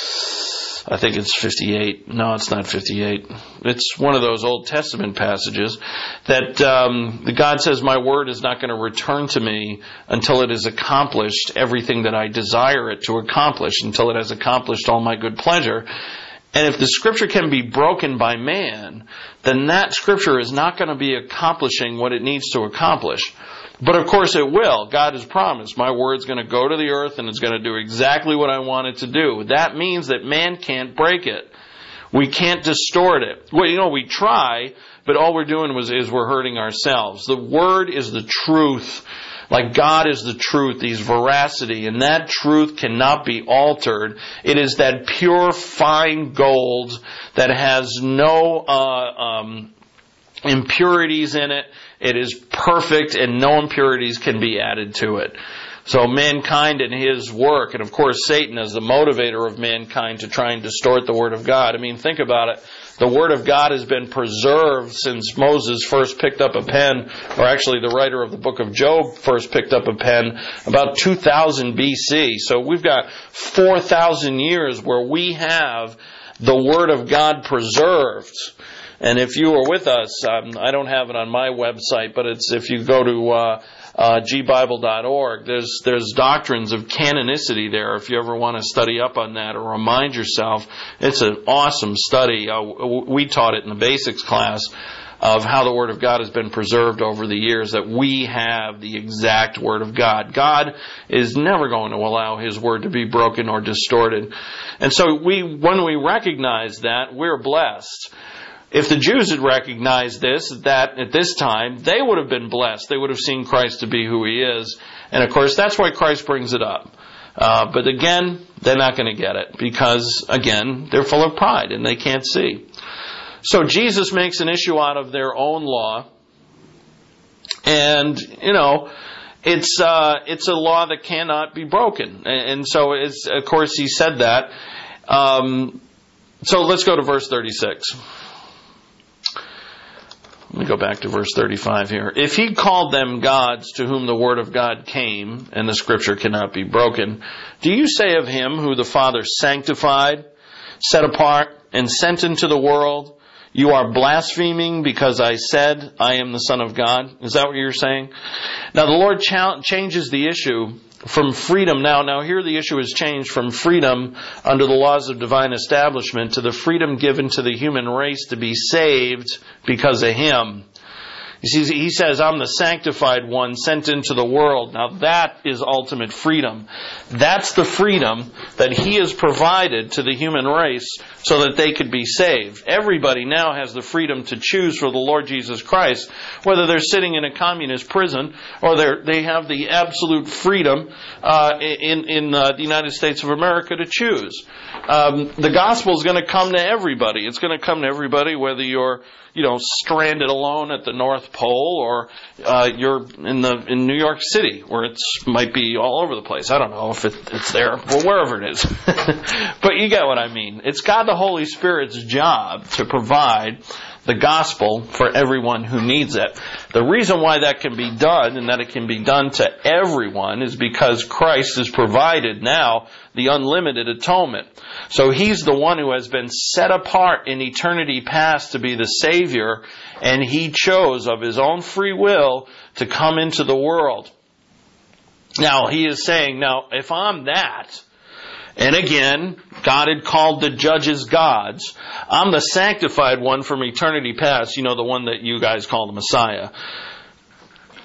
I think it's fifty-eight. No, it's not fifty-eight. It's one of those Old Testament passages that um, God says, my Word is not going to return to me until it has accomplished everything that I desire it to accomplish, until it has accomplished all my good pleasure. And if the Scripture can be broken by man, then that Scripture is not going to be accomplishing what it needs to accomplish. But of course it will. God has promised, my Word's going to go to the earth and it's going to do exactly what I want it to do. That means that man can't break it. We can't distort it. Well, you know, we try, but all we're doing was, is we're hurting ourselves. The Word is the truth. Like God is the truth, He's veracity, and that truth cannot be altered. It is that pure, fine gold that has no uh, um, impurities in it. It is perfect, and no impurities can be added to it. So mankind and his work, and of course Satan as the motivator of mankind to try and distort the Word of God. I mean, think about it. The Word of God has been preserved since Moses first picked up a pen, or actually the writer of the book of Job first picked up a pen about two thousand B C. So we've got four thousand years where we have the Word of God preserved. And if you were with us, um, I don't have it on my website, but it's if you go to uh, uh, g bible dot org, there's there's doctrines of canonicity there. If you ever want to study up on that or remind yourself, it's an awesome study. Uh, we taught it in the basics class of how the Word of God has been preserved over the years, that we have the exact Word of God. God is never going to allow His Word to be broken or distorted. And so we, when we recognize that, we're blessed. If the Jews had recognized this, that at this time, they would have been blessed. They would have seen Christ to be who He is. And of course, that's why Christ brings it up. Uh, but again, they're not going to get it because, again, they're full of pride and they can't see. So Jesus makes an issue out of their own law. And, you know, it's uh, it's a law that cannot be broken. And, and so, it's, of course, He said that. Um, so let's go to verse thirty-six. Let me go back to verse thirty-five here. If He called them gods to whom the Word of God came, and the Scripture cannot be broken, do you say of Him who the Father sanctified, set apart, and sent into the world, you are blaspheming because I said I am the Son of God? Is that what you're saying? Now the Lord ch- changes the issue from freedom. Now, now here the issue is changed from freedom under the laws of divine establishment to the freedom given to the human race to be saved because of Him. You see, He says, I'm the sanctified one sent into the world. Now that is ultimate freedom. That's the freedom that He has provided to the human race so that they could be saved. Everybody now has the freedom to choose for the Lord Jesus Christ, whether they're sitting in a communist prison or they're, they have the absolute freedom uh, in, in uh, the United States of America to choose. Um, the gospel is going to come to everybody. It's going to come to everybody whether you're you know, stranded alone at the North Pole, or uh, you're in the in New York City, where it might be all over the place. I don't know if it, it's there, well, wherever it is. But you get what I mean. It's God the Holy Spirit's job to provide the gospel for everyone who needs it. The reason why that can be done, and that it can be done to everyone, is because Christ has provided now the unlimited atonement. So He's the one who has been set apart in eternity past to be the Savior, and He chose of His own free will to come into the world. Now, He is saying, now, if I'm that, and again, God had called the judges gods, I'm the sanctified one from eternity past, you know, the one that you guys call the Messiah.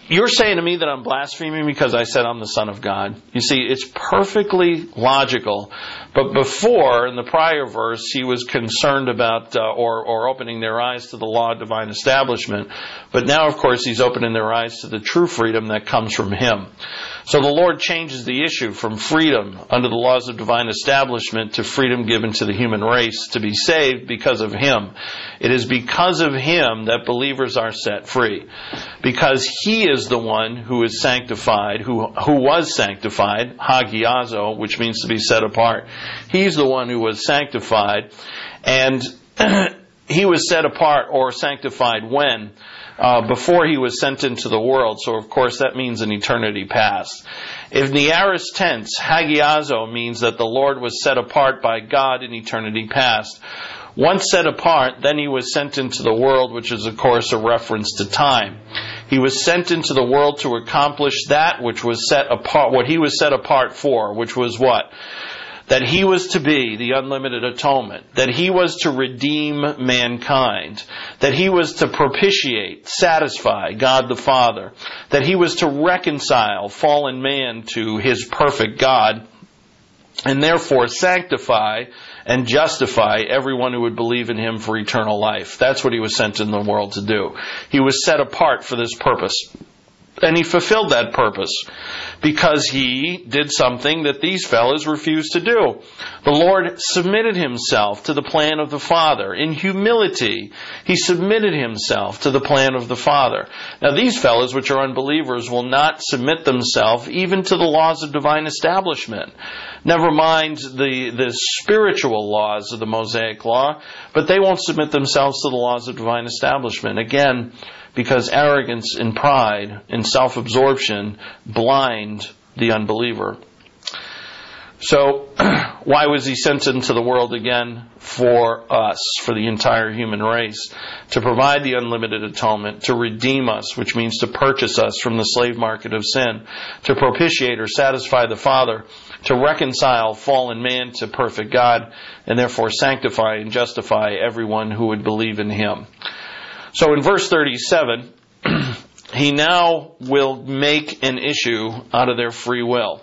you're saying to me that I'm blaspheming because I said I'm the Son of God. You see, it's perfectly logical. But before, in the prior verse, he was concerned about uh, or, or opening their eyes to the law of divine establishment. But now, of course, he's opening their eyes to the true freedom that comes from him. So the Lord changes the issue from freedom under the laws of divine establishment to freedom given to the human race to be saved because of him. It is because of him that believers are set free. Because he is the one who is sanctified, who who was sanctified, hagiazo, which means to be set apart. He's the one who was sanctified, and he was set apart or sanctified when? Uh, before he was sent into the world. So, of course, that means an eternity past. In the aorist tense, hagiazo means that the Lord was set apart by God in eternity past. Once set apart, then he was sent into the world, which is, of course, a reference to time. He was sent into the world to accomplish that which was set apart, what he was set apart for, which was what? That he was to be the unlimited atonement, that he was to redeem mankind, that he was to propitiate, satisfy God the Father, that he was to reconcile fallen man to his perfect God, and therefore sanctify and justify everyone who would believe in him for eternal life. That's what he was sent in the world to do. He was set apart for this purpose. And he fulfilled that purpose because he did something that these fellows refused to do. The Lord submitted himself to the plan of the Father. In humility, he submitted himself to the plan of the Father. Now these fellows, which are unbelievers, will not submit themselves even to the laws of divine establishment. Never mind the, the spiritual laws of the Mosaic Law, but they won't submit themselves to the laws of divine establishment. Again, because arrogance and pride and self-absorption blind the unbeliever. So, why was he sent into the world again? For us, for the entire human race, to provide the unlimited atonement, to redeem us, which means to purchase us from the slave market of sin, to propitiate or satisfy the Father, to reconcile fallen man to perfect God, and therefore sanctify and justify everyone who would believe in him. So in verse thirty-seven, he now will make an issue out of their free will.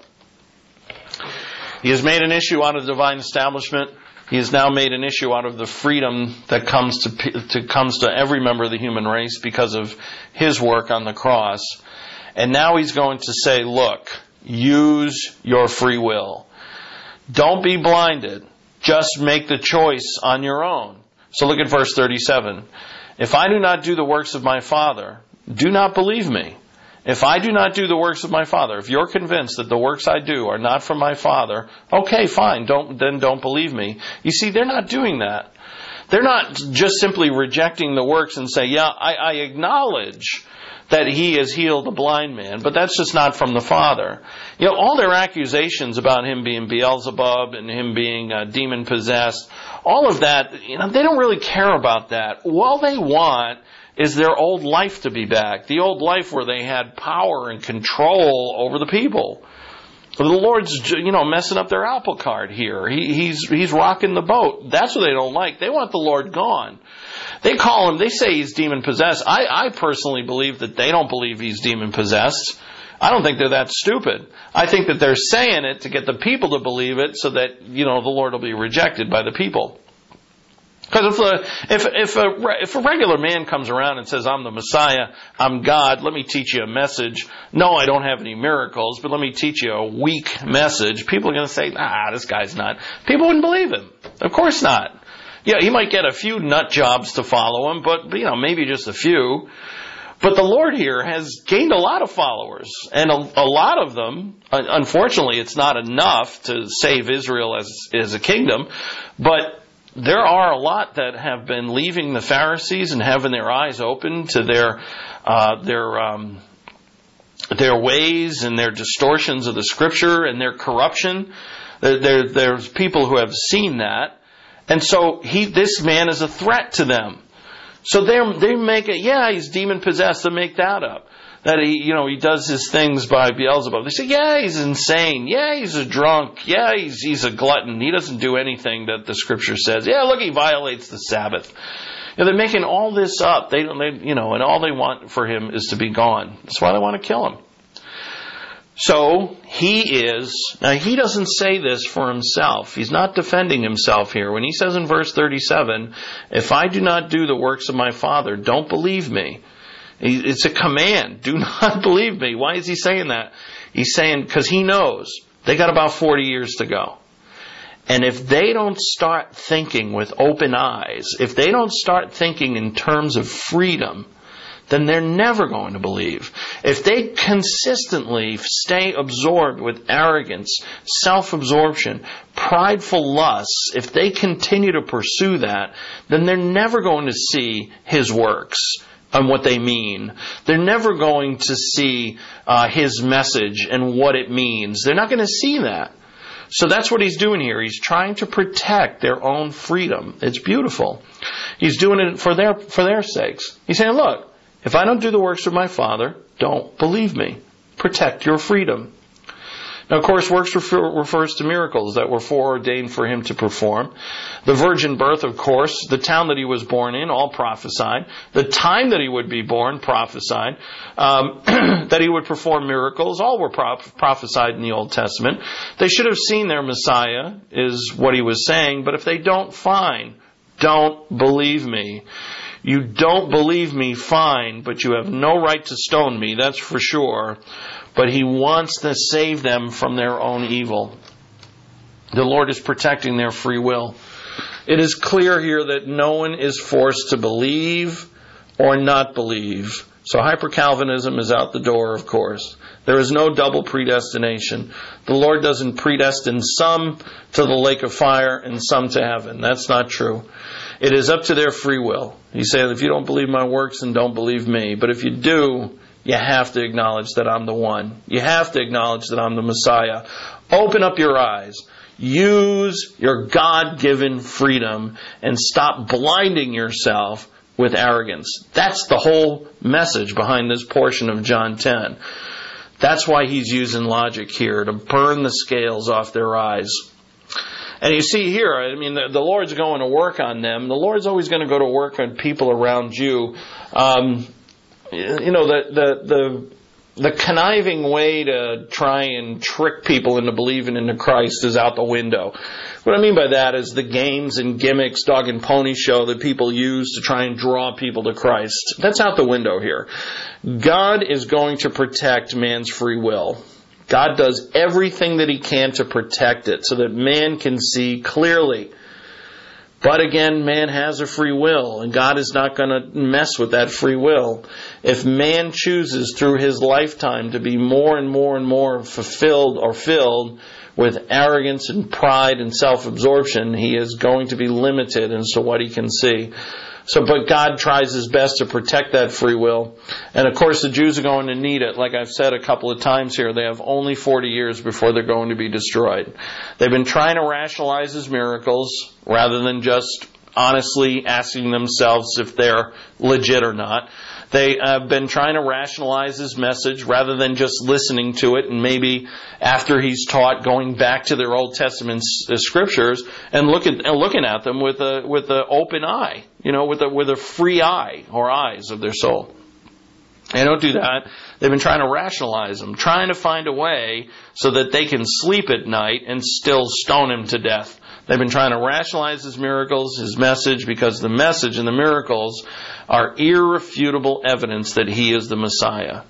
He has made an issue out of the divine establishment. He has now made an issue out of the freedom that comes to, to comes to every member of the human race because of his work on the cross. And now he's going to say, look, use your free will. Don't be blinded. Just make the choice on your own. So look at verse thirty-seven. If I do not do the works of my Father, do not believe me. If I do not do the works of my Father, if you're convinced that the works I do are not from my Father, okay, fine, don't, then don't believe me. You see, they're not doing that. They're not just simply rejecting the works and say, yeah, I, I acknowledge that he has healed a blind man, but that's just not from the Father. You know, all their accusations about him being Beelzebub and him being uh, demon-possessed, all of that, you know, they don't really care about that. All they want is their old life to be back, the old life where they had power and control over the people. The Lord's, you know, messing up their apple cart here. He, he's he's rocking the boat. That's what they don't like. They want the Lord gone. They call him, they say he's demon-possessed. I, I personally believe that they don't believe he's demon-possessed. I don't think they're that stupid. I think that they're saying it to get the people to believe it so that, you know, the Lord will be rejected by the people. Because if a, if, if, a, if a regular man comes around and says, I'm the Messiah, I'm God, let me teach you a message. No, I don't have any miracles, but let me teach you a weak message. People are going to say, ah, this guy's not. People wouldn't believe him. Of course not. Yeah, he might get a few nut jobs to follow him, but, you know, maybe just a few. But the Lord here has gained a lot of followers, and a, a lot of them, unfortunately, it's not enough to save Israel as, as a kingdom, but there are a lot that have been leaving the Pharisees and having their eyes open to their uh, their um, their ways and their distortions of the Scripture and their corruption. There, there, there's people who have seen that. And so he, this man is a threat to them. So they they make it, yeah, he's demon-possessed, to make that up. That he, you know, he does his things by Beelzebub. They say, yeah, he's insane. Yeah, he's a drunk. Yeah, he's he's a glutton. He doesn't do anything that the Scripture says. Yeah, look, he violates the Sabbath. You know, they're making all this up. They don't, they, you know, and all they want for him is to be gone. That's why they want to kill him. So he is, now he doesn't say this for himself. He's not defending himself here. When he says in verse thirty-seven, if I do not do the works of my Father, don't believe me. It's a command. Do not believe me. Why is he saying that? He's saying because he knows they got about forty years to go. And if they don't start thinking with open eyes, if they don't start thinking in terms of freedom, then they're never going to believe. If they consistently stay absorbed with arrogance, self-absorption, prideful lusts, if they continue to pursue that, then they're never going to see His works and what they mean. They're never going to see uh, His message and what it means. They're not going to see that. So that's what he's doing here. He's trying to protect their own freedom. It's beautiful. He's doing it for their for their sakes. He's saying, look, if I don't do the works of my Father, don't believe me. Protect your freedom. Now, of course, works refer, refers to miracles that were foreordained for him to perform. The virgin birth, of course, the town that he was born in, all prophesied. The time that he would be born, prophesied. Um, that he would perform miracles, all were proph- prophesied in the Old Testament. They should have seen their Messiah, is what he was saying. But if they don't, fine. Don't believe me. You don't believe me, fine, but you have no right to stone me, that's for sure. But he wants to save them from their own evil. The Lord is protecting their free will. It is clear here that no one is forced to believe or not believe. So hyper-Calvinism is out the door, of course. There is no double predestination. The Lord doesn't predestine some to the lake of fire and some to heaven. That's not true. It is up to their free will. He says, if you don't believe my works, then don't believe me. But if you do, you have to acknowledge that I'm the one. You have to acknowledge that I'm the Messiah. Open up your eyes. Use your God-given freedom and stop blinding yourself with arrogance. That's the whole message behind this portion of John ten. That's why he's using logic here, to burn the scales off their eyes. And you see here, I mean, the, the Lord's going to work on them. The Lord's always going to go to work on people around you. Um, you know, the, the, the, the conniving way to try and trick people into believing into Christ is out the window. What I mean by that is the games and gimmicks, dog and pony show that people use to try and draw people to Christ. That's out the window here. God is going to protect man's free will. God does everything that He can to protect it so that man can see clearly. But again, man has a free will, and God is not going to mess with that free will. If man chooses through his lifetime to be more and more and more fulfilled or filled with arrogance and pride and self-absorption, he is going to be limited as to what he can see. So, but God tries His best to protect that free will. And of course the Jews are going to need it. Like I've said a couple of times here, they have only forty years before they're going to be destroyed. They've been trying to rationalize His miracles rather than just honestly asking themselves if they're legit or not. They have been trying to rationalize His message rather than just listening to it and maybe after He's taught going back to their Old Testament scriptures and looking looking at them with a with an open eye, you know, with a with a free eye or eyes of their soul. They don't do that. They've been trying to rationalize Him, trying to find a way so that they can sleep at night and still stone Him to death. They've been trying to rationalize His miracles, His message, because the message and the miracles are irrefutable evidence that He is the Messiah.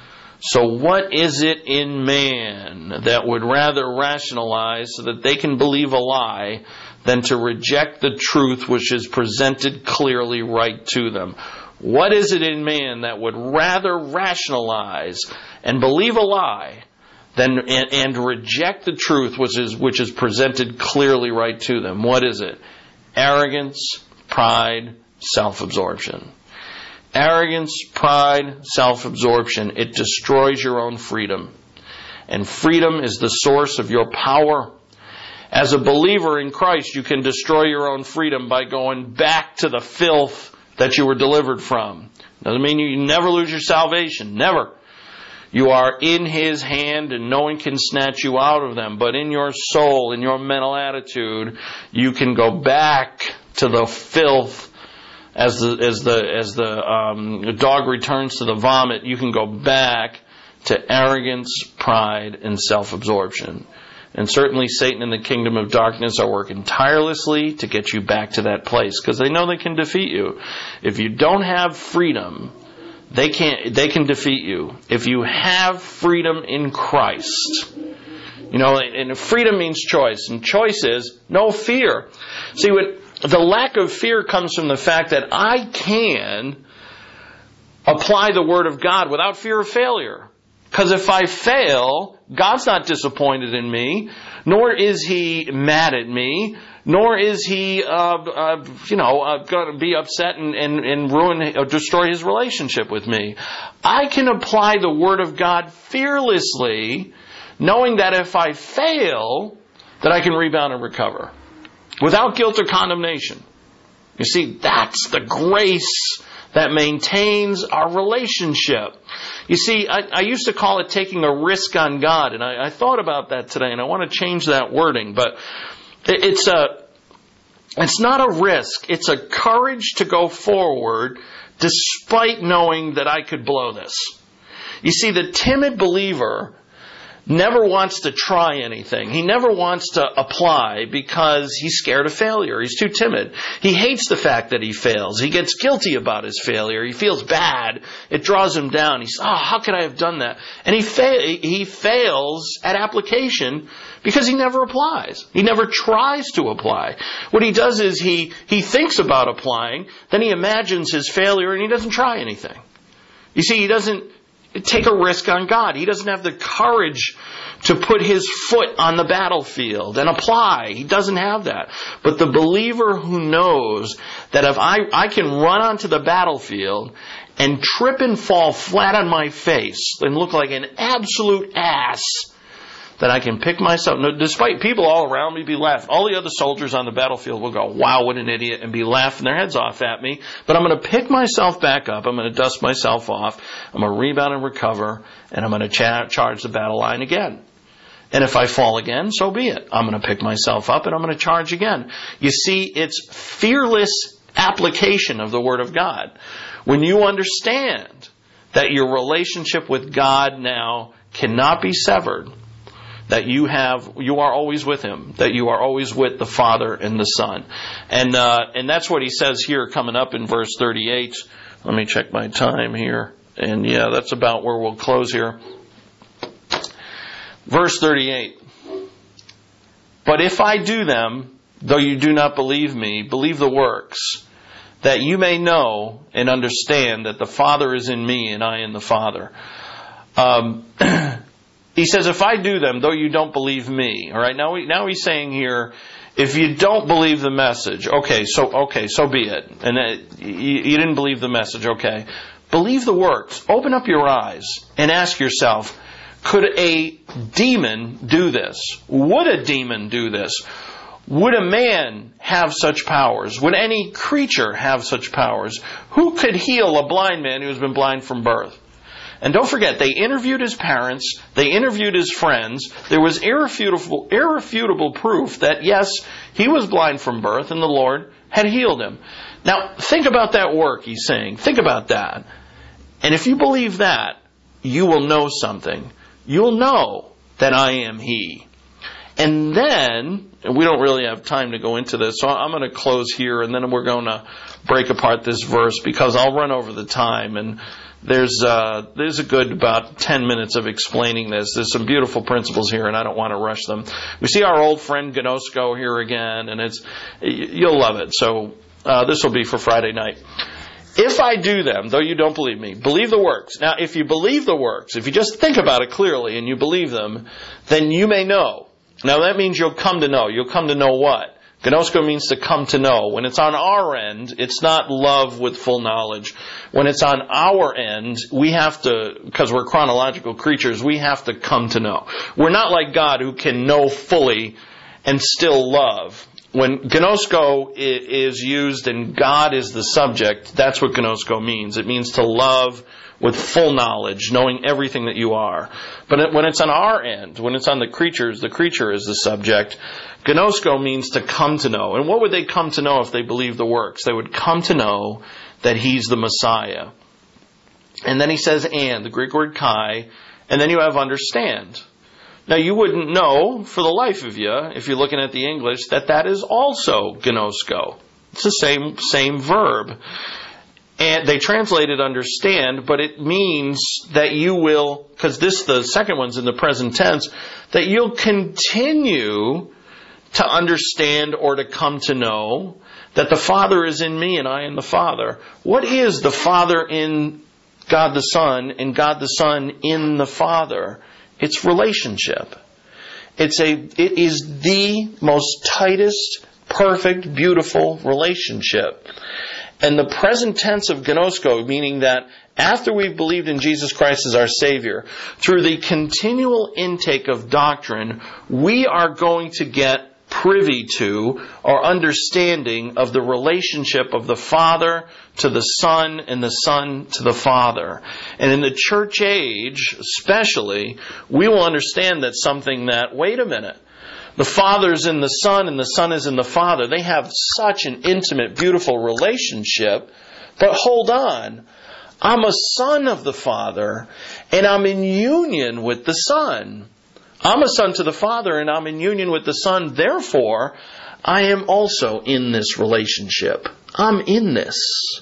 So what is it in man that would rather rationalize so that they can believe a lie than to reject the truth which is presented clearly right to them? What is it in man that would rather rationalize and believe a lie than and, and reject the truth which is which is presented clearly right to them? What is it? Arrogance, pride, self-absorption. Arrogance, pride, self-absorption. It destroys your own freedom. And freedom is the source of your power. As a believer in Christ, you can destroy your own freedom by going back to the filth that you were delivered from. Doesn't mean you never lose your salvation. Never. You are in His hand and no one can snatch you out of them. But in your soul, in your mental attitude, you can go back to the filth as the as the as the um, dog returns to the vomit, you can go back to arrogance, pride, and self-absorption. And certainly Satan and the kingdom of darkness are working tirelessly to get you back to that place, because they know they can defeat you. If you don't have freedom, they can't. They can defeat you. If you have freedom in Christ, you know, and freedom means choice, and choice is no fear. See, what the lack of fear comes from the fact that I can apply the Word of God without fear of failure. Because if I fail, God's not disappointed in me, nor is He mad at me, nor is He, uh, uh, you know, uh, going to be upset and, and, and ruin or destroy His relationship with me. I can apply the Word of God fearlessly, knowing that if I fail, that I can rebound and recover, without guilt or condemnation. You see, that's the grace that maintains our relationship. You see, I, I used to call it taking a risk on God, and I, I thought about that today, and I want to change that wording, but it, it's a, it's not a risk. It's a courage to go forward despite knowing that I could blow this. You see, the timid believer never wants to try anything. He never wants to apply because he's scared of failure. He's too timid. He hates the fact that he fails. He gets guilty about his failure. He feels bad. It draws him down. He says, oh, how could I have done that? And he fa- he fails at application because he never applies. He never tries to apply. What he does is he, he thinks about applying, then he imagines his failure, and he doesn't try anything. You see, he doesn't take a risk on God. He doesn't have the courage to put his foot on the battlefield and apply. He doesn't have that. But the believer who knows that if I, I can run onto the battlefield and trip and fall flat on my face and look like an absolute ass, that I can pick myself, despite people all around me be laughing. All the other soldiers on the battlefield will go, wow, what an idiot, and be laughing their heads off at me. But I'm going to pick myself back up. I'm going to dust myself off. I'm going to rebound and recover, and I'm going to cha- charge the battle line again. And if I fall again, so be it. I'm going to pick myself up, and I'm going to charge again. You see, it's fearless application of the Word of God. When you understand that your relationship with God now cannot be severed, that you have, you are always with Him, that you are always with the Father and the Son. And uh, and that's what he says here coming up in verse thirty-eight. Let me check my time here. And yeah, that's about where we'll close here. Verse thirty-eight. But if I do them, though you do not believe me, believe the works, that you may know and understand that the Father is in me and I in the Father. Um He says, if I do them, though you don't believe me. All right, now, we, now he's saying here, if you don't believe the message, okay, so okay, so be it. And uh, you, you didn't believe the message, okay. Believe the works. Open up your eyes and ask yourself, could a demon do this? Would a demon do this? Would a man have such powers? Would any creature have such powers? Who could heal a blind man who has been blind from birth? And don't forget, they interviewed his parents, they interviewed his friends. There was irrefutable, irrefutable proof that, yes, he was blind from birth and the Lord had healed him. Now, think about that work, he's saying. Think about that. And if you believe that, you will know something. You'll know that I am He. And then, and we don't really have time to go into this, so I'm going to close here, and then we're going to break apart this verse because I'll run over the time. And There's uh, there's a good about ten minutes of explaining this. There's some beautiful principles here, and I don't want to rush them. We see our old friend Gnosko here again, and it's you'll love it. So uh, this will be for Friday night. If I do them, though you don't believe me, believe the works. Now, if you believe the works, if you just think about it clearly and you believe them, then you may know. Now, that means you'll come to know. You'll come to know what? Gnosko means to come to know. When it's on our end, it's not love with full knowledge. When it's on our end, we have to, because we're chronological creatures, we have to come to know. We're not like God who can know fully and still love. When Gnosko is used and God is the subject, that's what Gnosko means. It means to love with full knowledge, knowing everything that you are. But when it's on our end, when it's on the creatures, the creature is the subject. Gnosko means to come to know. And what would they come to know if they believed the works? They would come to know that He's the Messiah. And then he says and, the Greek word kai, and then you have understand. Now you wouldn't know for the life of you, if you're looking at the English, that that is also gnosko. It's the same same verb. And they translated understand, but it means that you will, because this, the second one's in the present tense, that you'll continue to understand or to come to know that the Father is in me and I in the Father. What is the Father in God the Son and God the Son in the Father? It's relationship. It's a, it is the most tightest, perfect, beautiful relationship. And the present tense of gnosko, meaning that after we've believed in Jesus Christ as our Savior, through the continual intake of doctrine, we are going to get privy to or understanding of the relationship of the Father to the Son and the Son to the Father. And in the church age, especially, we will understand that something that, wait a minute, the Father's in the Son and the Son is in the Father. They have such an intimate, beautiful relationship. But hold on, I'm a son of the Father and I'm in union with the Son. I'm a son to the Father and I'm in union with the Son. Therefore, I am also in this relationship. I'm in this.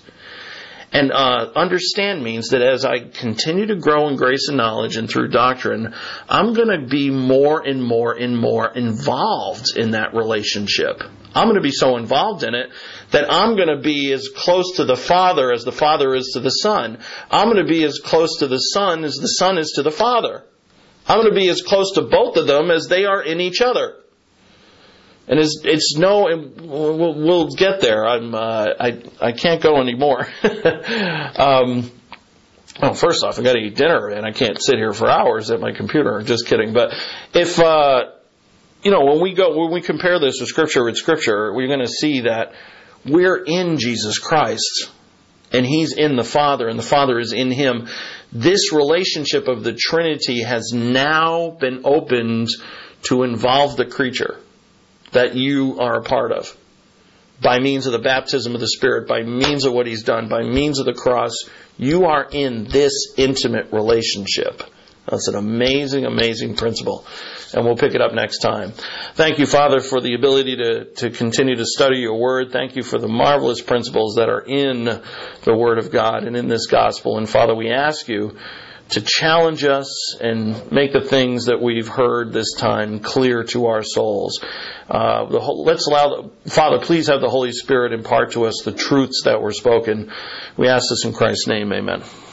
And uh, understand means that as I continue to grow in grace and knowledge and through doctrine, I'm going to be more and more and more involved in that relationship. I'm going to be so involved in it that I'm going to be as close to the Father as the Father is to the Son. I'm going to be as close to the Son as the Son is to the Father. I'm going to be as close to both of them as they are in each other. And it's, it's no, we'll, we'll get there. I'm, uh, I, I can't go anymore. um, well, first off, I got to eat dinner, and I can't sit here for hours at my computer. Just kidding. But if, uh, you know, when we go, when we compare this with Scripture with Scripture, we're going to see that we're in Jesus Christ, and He's in the Father, and the Father is in Him. This relationship of the Trinity has now been opened to involve the creature that you are a part of. By means of the baptism of the Spirit, by means of what He's done, by means of the cross, you are in this intimate relationship. That's an amazing, amazing principle. And we'll pick it up next time. Thank you, Father, for the ability to, to continue to study your Word. Thank you for the marvelous principles that are in the Word of God and in this gospel. And Father, we ask you to challenge us and make the things that we've heard this time clear to our souls. Uh, the whole, let's allow, the, Father, please have the Holy Spirit impart to us the truths that were spoken. We ask this in Christ's name, amen.